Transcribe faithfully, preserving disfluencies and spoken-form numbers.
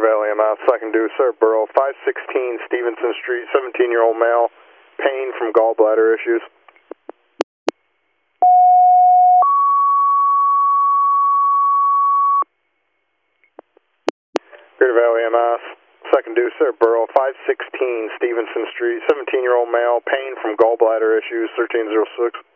Valley M S, second due, sir, Borough, five sixteen Stevenson Street, seventeen-year-old male, pain from gallbladder issues. Greater Valley M S, second due, sir, Borough, five sixteen Stevenson Street, seventeen-year-old male, pain from gallbladder issues, thirteen oh six.